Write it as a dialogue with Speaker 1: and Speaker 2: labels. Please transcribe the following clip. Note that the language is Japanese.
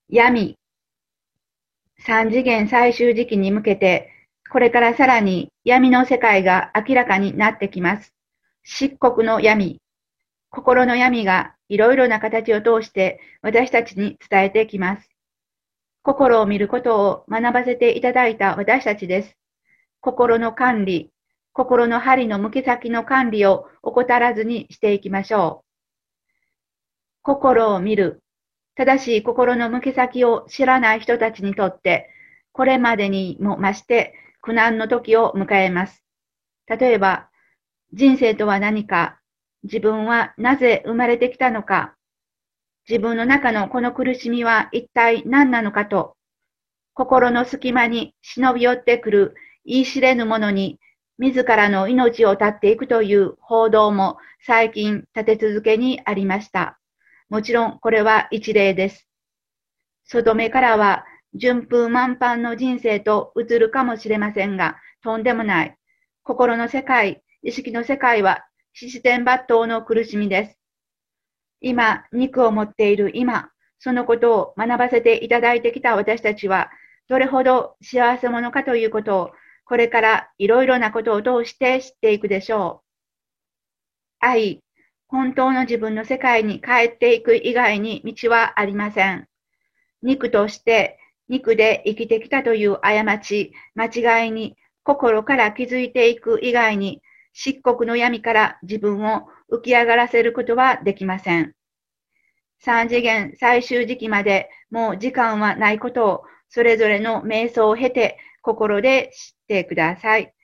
Speaker 1: 闇、三次元最終時期に向けて、これからさらに闇の世界が明らかになってきます。漆黒の闇、心の闇がいろいろな形を通して私たちに伝えてきます。心を見ることを学ばせていただいた私たちです。心の管理、心の針の向き先の管理を怠らずにしていきましょう。心を見る、正しい心の向き先を知らない人たちにとって、これまでにも増して苦難の時を迎えます。例えば、人生とは何か、自分はなぜ生まれてきたのか、自分の中のこの苦しみは一体何なのかと、心の隙間に忍び寄ってくる言い知れぬものに、自らの命を絶っていくという報道も最近立て続けにありました。もちろんこれは一例です。外目からは順風満帆の人生と映るかもしれませんが、とんでもない。心の世界、意識の世界は七転八倒の苦しみです。今、肉を持っている今、そのことを学ばせていただいてきた私たちは、どれほど幸せ者かということを、これからいろいろなことを通して知っていくでしょう。愛、本当の自分の世界に帰っていく以外に道はありません。肉として肉で生きてきたという過ち、間違いに心から気づいていく以外に、漆黒の闇から自分を浮き上がらせることはできません。三次元最終時期までもう時間はないことを、それぞれの瞑想を経て心で知ってください。